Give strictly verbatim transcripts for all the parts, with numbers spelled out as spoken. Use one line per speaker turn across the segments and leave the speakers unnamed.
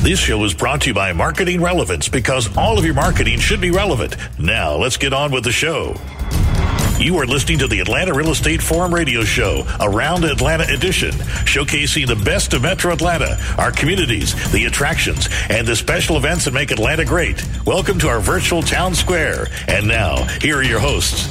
This show is brought to you by Marketing Relevance, because all of your marketing should be relevant. Now, let's get on with the show. You are listening to the Atlanta Real Estate Forum radio show, Around Atlanta Edition, showcasing the best of Metro Atlanta, our communities, the attractions, and the special events that make Atlanta great. Welcome to our virtual town square. And now, here are your hosts.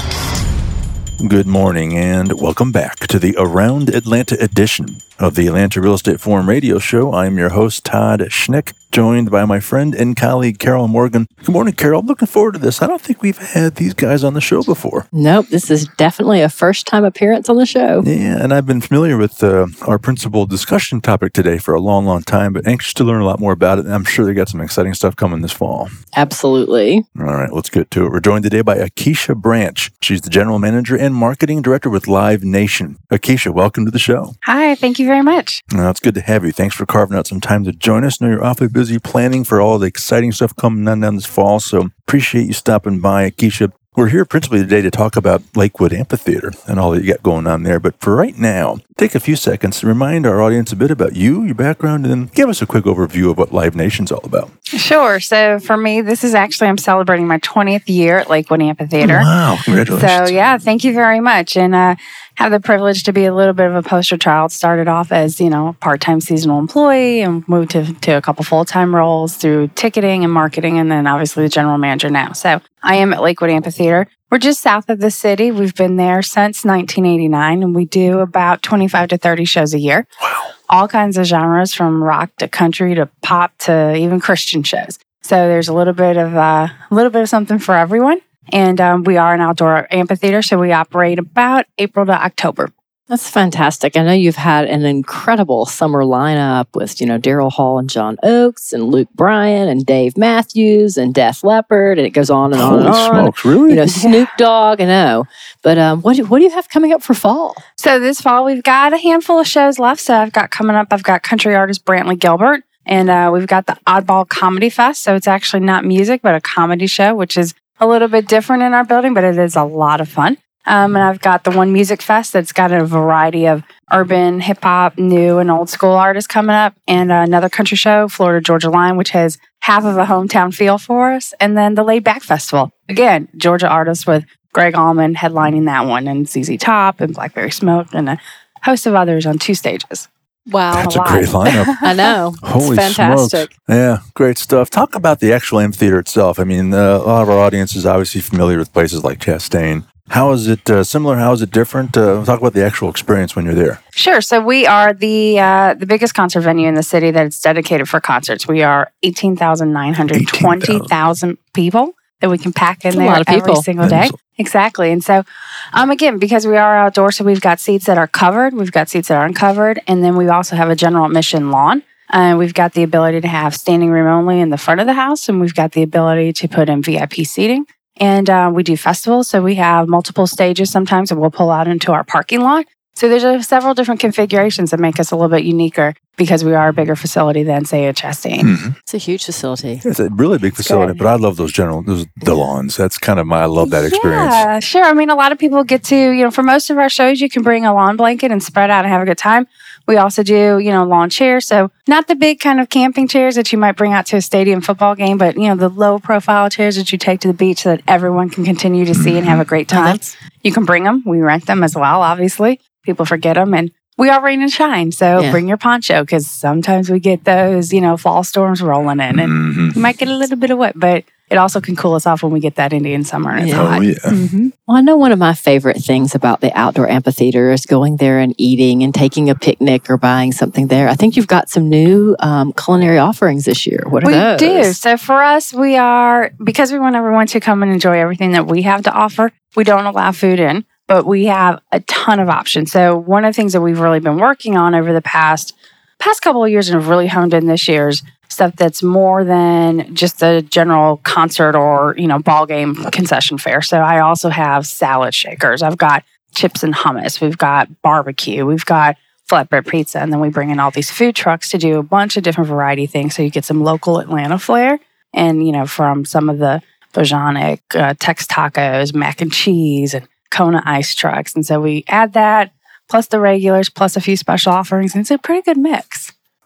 Good morning and welcome back to the Around Atlanta edition of the Atlanta Real Estate Forum radio show. I'm your host, Todd Schnick, joined by my friend and colleague, Carol Morgan. Good morning, Carol. I'm looking forward to this. I don't think we've had these guys on the show before.
Nope, this is definitely a first-time appearance on the show.
Yeah, and I've been familiar with uh, our principal discussion topic today for a long, long time, but anxious to learn a lot more about it. And I'm sure they got some exciting stuff coming this fall.
Absolutely.
All right, let's get to it. We're joined today by Akeisha Branch. She's the general manager and marketing director with Live Nation. Akeisha, welcome to the show.
Hi, thank you very much.
Well, it's good to have you. Thanks for carving out some time to join us. I know you're awfully busy planning for all the exciting stuff coming on down this fall, so appreciate you stopping by, Akeisha. We're here principally today to talk about Lakewood Amphitheater and all that you got going on there. But for right now, take a few seconds to remind our audience a bit about you, your background, and then give us a quick overview of what Live Nation's all about.
Sure. So for me, this is actually, I'm celebrating my twentieth year at Lakewood Amphitheater.
Wow. Congratulations.
So yeah, thank you very much. And uh, have the privilege to be a little bit of a poster child. Started off as, you know, a part-time seasonal employee and moved to, to a couple full-time roles through ticketing and marketing, and then obviously the general manager now. So I am at Lakewood Amphitheater. We're just south of the city. We've been there since nineteen eighty-nine, and we do about twenty-five to thirty shows a year.
Wow.
All kinds of genres, from rock to country to pop to even Christian shows. So there's a little bit of uh, a little bit of something for everyone. And um, we are an outdoor amphitheater, so we operate about April to October.
That's fantastic. I know you've had an incredible summer lineup with, you know, Daryl Hall and John Oakes and Luke Bryan and Dave Matthews and Def Leppard, and it goes on and on
Holy
and on.
smokes, really?
You know, Snoop Dogg, I know. But um, what do, what do you have coming up for fall?
So this fall, we've got a handful of shows left. So I've got coming up, I've got country artist Brantley Gilbert, and uh, we've got the Oddball Comedy Fest. So it's actually not music, but a comedy show, which is a little bit different in our building, but it is a lot of fun. Um, and I've got the One Music Fest that's got a variety of urban, hip-hop, new, and old-school artists coming up. And uh, another country show, Florida Georgia Line, which has half of a hometown feel for us. And then the Laid Back Festival. Again, Georgia artists with Greg Allman headlining that one, and Z Z Top and Blackberry Smoke, and a host of others on two stages.
Wow.
That's
a
a great lineup.
I know.
Holy
it's fantastic.
smokes. Yeah, great stuff. Talk about the actual amphitheater itself. I mean, uh, a lot of our audience is obviously familiar with places like Chastain. How is it uh, similar? How is it different? Uh, talk about the actual experience when you're there.
Sure. So we are the uh, the biggest concert venue in the city that is dedicated for concerts. We are eighteen thousand nine hundred twenty thousand people that we can pack in
That's
there
a lot of
every
people.
single day. Exactly. And so, um, again, because we are outdoors, so we've got seats that are covered, we've got seats that are uncovered, and then we also have a general admission lawn. And uh, we've got the ability to have standing room only in the front of the house, and we've got the ability to put in V I P seating. And uh, we do festivals, so we have multiple stages sometimes that we'll pull out into our parking lot. So there's uh, several different configurations that make us a little bit uniquer because we are a bigger facility than, say, a Chastain.
Mm-hmm.
It's a huge facility.
It's a really big facility,
good.
but I love those general, those the lawns. That's kind of my, I love that experience.
Yeah, sure. I mean, a lot of people get to, you know, for most of our shows, you can bring a lawn blanket and spread out and have a good time. We also do, you know, lawn chairs. So not the big kind of camping chairs that you might bring out to a stadium football game, but, you know, the low profile chairs that you take to the beach so that everyone can continue to see and have a great time. You can bring them. We rent them as well, obviously. People forget them. And we are rain and shine. So
Yeah.
bring your poncho, because sometimes we get those, you know, fall storms rolling in and
Mm-hmm.
you might get a little bit of wet, but it also can cool us off when we get that Indian summer and it's
Yeah.
hot.
Oh, yeah.
Mm-hmm.
Well, I know one of my favorite things about the outdoor amphitheater is going there and eating and taking a picnic or buying something there. I think you've got some new um, culinary offerings this year. What are
We
those?
do. So for us, we are, because we want everyone to come and enjoy everything that we have to offer, we don't allow food in, but we have a ton of options. So one of the things that we've really been working on over the past past couple of years and have really honed in this year's stuff that's more than just a general concert or, you know, ball game concession fare. So I also have salad shakers. I've got chips and hummus. We've got barbecue. We've got flatbread pizza. And then we bring in all these food trucks to do a bunch of different variety things. So you get some local Atlanta flair. And, you know, from some of the Bojanic, uh, Tex Tacos, mac and cheese, and Kona ice trucks. And so we add that, plus the regulars, plus a few special offerings. And it's a pretty good mix.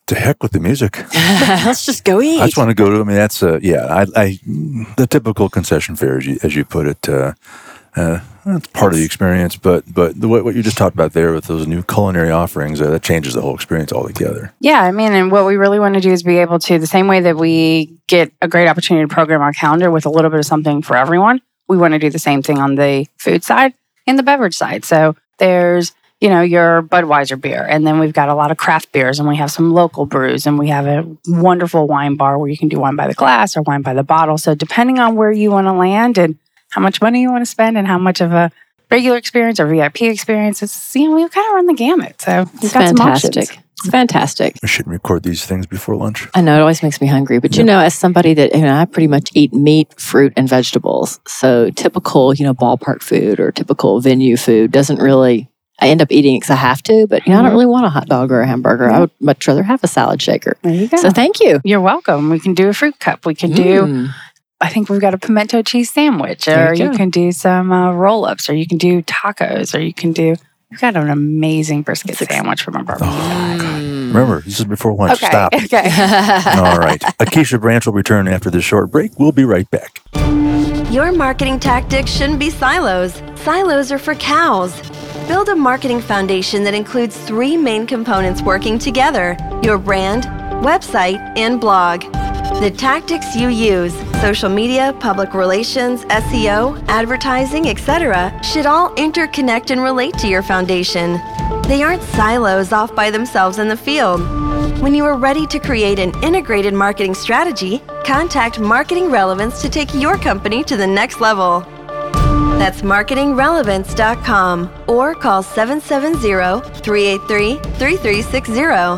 to heck with the music.
Let's just go eat.
I just want to go to. I mean, that's uh, yeah. I, I the typical concession fare, as you, as you put it. Uh, uh, that's part of the experience, but but the, what, what you just talked about there with those new culinary offerings, uh, that changes the whole experience altogether.
Yeah, I mean, and what we really want to do is be able to, the same way that we get a great opportunity to program our calendar with a little bit of something for everyone, we want to do the same thing on the food side and the beverage side. So there's, you know, your Budweiser beer, and then we've got a lot of craft beers, and we have some local brews, and we have a wonderful wine bar where you can do wine by the glass or wine by the bottle. So depending on where you want to land and how much money you want to spend and how much of a regular experience or V I P experience, it's, you know, we've kind of run the gamut. So
it's fantastic. It's fantastic.
We shouldn't record these things before lunch.
I know, it always makes me hungry. But,
Yeah.
you know, as somebody that, you know, I pretty much eat meat, fruit, and vegetables. So typical, you know, ballpark food or typical venue food doesn't really, I end up eating because I have to. But, you know, I don't really want a hot dog or a hamburger. I would much rather have a salad shaker.
There you go.
So thank you.
You're welcome. We can do a fruit cup. We can do,
Mm.
I think we've got a pimento cheese sandwich,
There
or
you
you
go.
can do some uh, roll-ups, or you can do tacos, or you can do, we've got an amazing brisket sandwich from our barbecue.
Remember, this is before lunch.
Okay.
Stop.
Okay.
All right. Akeisha Branch will return after this short break. We'll be right back.
Your marketing tactics shouldn't be silos. Silos are for cows. Build a marketing foundation that includes three main components working together: your brand, website, and blog. The tactics you use, social media, public relations, S E O, advertising, et cetera, should all interconnect and relate to your foundation. They aren't silos off by themselves in the field. When you are ready to create an integrated marketing strategy, contact Marketing Relevance to take your company to the next level. That's marketing relevance dot com or call seven seven zero, three eight three, three three six zero.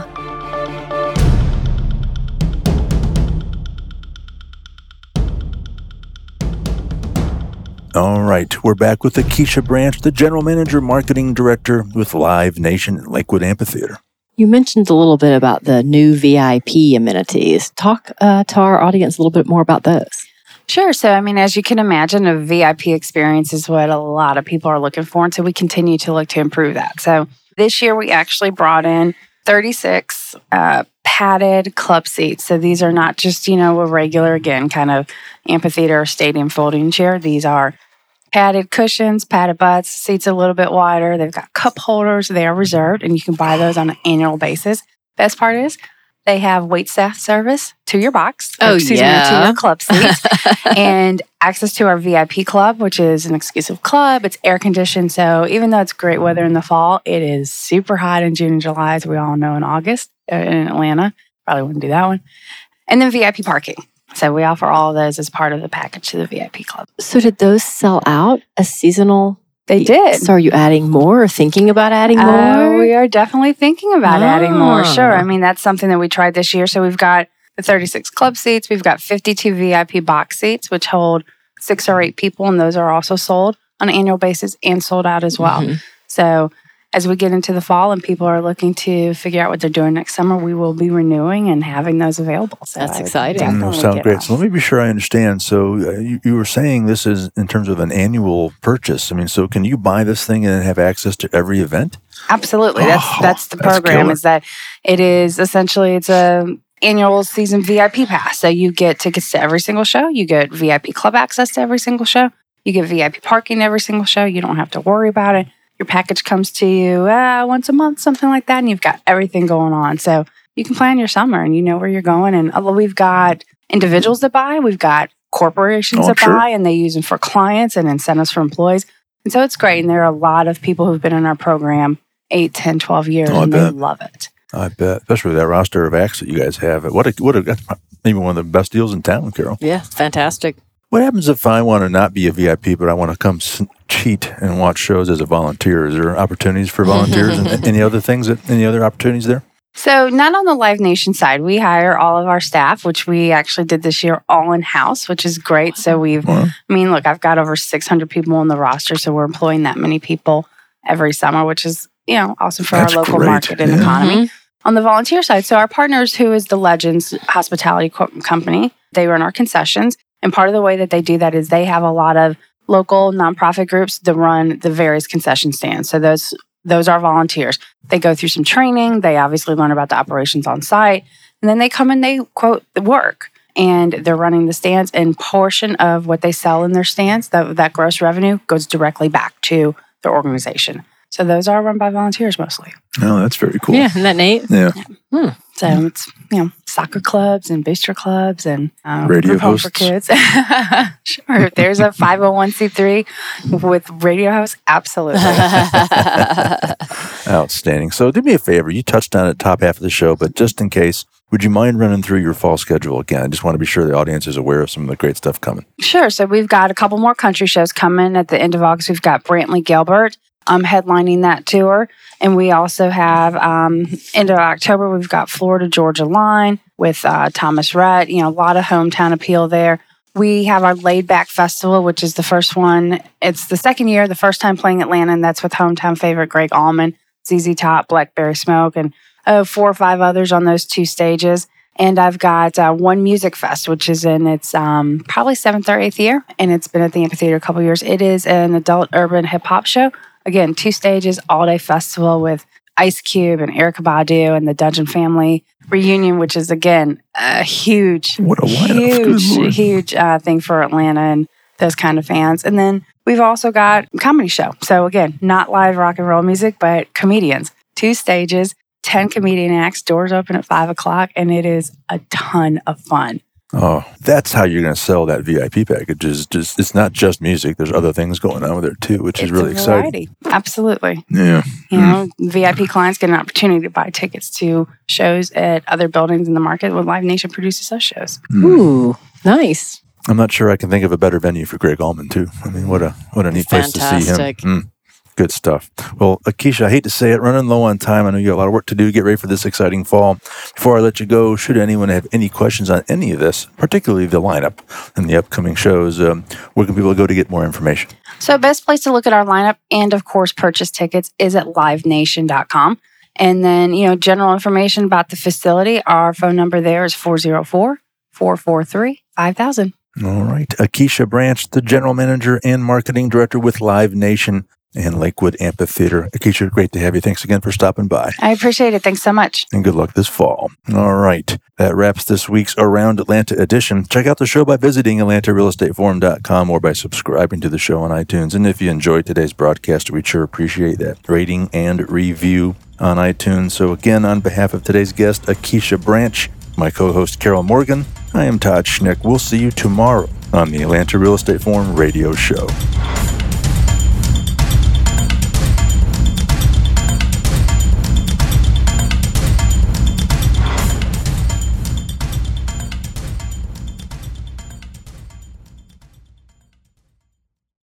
All right. We're back with Akeisha Branch, the General Manager, Marketing Director with Live Nation at Lakewood Amphitheater.
You mentioned a little bit about the new V I P amenities. Talk uh, to our audience a little bit more about those.
Sure. So, I mean, as you can imagine, a V I P experience is what a lot of people are looking for. And so we continue to look to improve that. So this year we actually brought in thirty-six uh, padded club seats. So these are not just, you know, a regular, again, kind of amphitheater or stadium folding chair. These are padded cushions, padded butts, seats a little bit wider. They've got cup holders. They are reserved, and you can buy those on an annual basis. Best part is they have wait staff service to your box.
Oh,
excuse
yeah.
me, to your club seats. And access to our V I P club, which is an exclusive club. It's air conditioned. So even though it's great weather in the fall, it is super hot in June and July, as we all know, in August uh, in Atlanta. Probably wouldn't do that one. And then V I P parking. So we offer all of those as part of the package to the V I P club.
So did those sell out as seasonal?
They did.
So are you adding more or thinking about adding
Uh,
more?
we are definitely thinking about adding more.
Ah.
Sure. I mean, that's something that we tried this year. So we've got the thirty-six club seats. We've got fifty-two V I P box seats, which hold six or eight people. And those are also sold on an annual basis and sold out as well.
Mhm.
So as we get into the fall and people are looking to figure out what they're doing next summer, we will be renewing and having those available. So
That's
I would
exciting.
Mm,
definitely
sounds
get
great.
on.
So let me be sure I understand. So uh, you, you were saying this is in terms of an annual purchase. I mean, so can you buy this thing and have access to every event?
Absolutely. That's
Oh,
that's the
that's
program
killer.
is that it is essentially it's a annual season V I P pass. So you get tickets to every single show. You get V I P club access to every single show. You get V I P parking every single show. You don't have to worry about it. Your package comes to you uh, once a month, something like that, and you've got everything going on. So you can plan your summer and you know where you're going. And uh, we've got individuals that buy. We've got corporations
Oh,
that
sure.
buy, and they use them for clients and incentives for employees. And so it's great. And there are a lot of people who've been in our program eight, ten, twelve years,
Oh, I
and
bet.
they love it.
I bet, especially with that roster of acts that you guys have. What a, what a, that's maybe one of the best deals in town, Carol.
Yeah, fantastic.
What happens if I want to not be a V I P, but I want to come s- cheat and watch shows as a volunteer? Is there opportunities for volunteers and any other things, that, any other opportunities there?
So not on the Live Nation side. We hire all of our staff, which we actually did this year all in-house, which is great. So we've,
Well,
I mean, look, I've got over six hundred people on the roster, so we're employing that many people every summer, which is, you know, awesome for
That's
our local
great.
market and
Yeah.
economy. On the volunteer side, so our partners, who is the Legends Hospitality Co- Company, they run our concessions. And part of the way that they do that is they have a lot of local nonprofit groups that run the various concession stands. So those Those are volunteers. They go through some training. They obviously learn about the operations on site. And then they come and they, quote, work. And they're running the stands. And portion of what they sell in their stands, that, that gross revenue, goes directly back to their organization. So those are run by volunteers mostly.
Oh, that's very cool.
Yeah, isn't that neat?
Yeah.
yeah. Hmm. So it's, you know, soccer clubs and booster clubs and um,
radio
group home
hosts
for kids. Sure. If there's a five oh one c three with radio hosts, absolutely.
Outstanding. So do me a favor. You touched on it top half of the show, but just in case, would you mind running through your fall schedule again? I just want to be sure the audience is aware of some of the great stuff coming.
Sure. So we've got a couple more country shows coming at the end of August. We've got Brantley Gilbert um, headlining that tour. And we also have, um, end of October, we've got Florida Georgia Line with uh, Thomas Rhett. You know, a lot of hometown appeal there. We have our Laid Back Festival, which is the first one. It's the second year, the first time playing Atlanta, and that's with hometown favorite Greg Allman, Z Z Top, Blackberry Smoke, and oh, four or five others on those two stages. And I've got uh, One Music Fest, which is in its um, probably seventh or eighth year, and it's been at the amphitheater a couple years. It is an adult urban hip-hop show. Again, two stages, all-day festival with Ice Cube and Erykah Badu and the Dungeon Family reunion, which is, again, a huge,
what a
huge, huge uh, thing for Atlanta and those kind of fans. And then we've also got a comedy show. So, again, not live rock and roll music, but comedians. Two stages, ten comedian acts, doors open at five o'clock, and it is a ton of fun.
Oh, that's how you're going to sell that V I P package. Is just it's not just music. There's other things going on with it too, which
it's
is really
a variety.
exciting.
Absolutely.
Yeah.
You know, mm. V I P clients get an opportunity to buy tickets to shows at other buildings in the market when Live Nation produces those shows.
Mm.
Ooh, nice.
I'm not sure I can think of a better venue for Greg Allman too. I mean, what a what a neat place to see him. Mm. Good stuff. Well, Akeisha, I hate to say it, running low on time. I know you got a lot of work to do to get ready for this exciting fall. Before I let you go, should anyone have any questions on any of this, particularly the lineup and the upcoming shows, um, where can people go to get more information?
So best place to look at our lineup and, of course, purchase tickets is at live nation dot com. And then, you know, general information about the facility, our phone number there is four oh four, four four three, five thousand.
All right. Akeisha Branch, the General Manager and Marketing Director with Live Nation and Lakewood Amphitheater. Akeisha, great to have you. Thanks again for stopping by.
I appreciate it. Thanks so much.
And good luck this fall. All right. That wraps this week's Around Atlanta edition. Check out the show by visiting atlanta real estate forum dot com or by subscribing to the show on iTunes. And if you enjoyed today's broadcast, we'd sure appreciate that rating and review on iTunes. So again, on behalf of today's guest, Akeisha Branch, my co-host Carol Morgan, I am Todd Schnick. We'll see you tomorrow on the Atlanta Real Estate Forum radio show.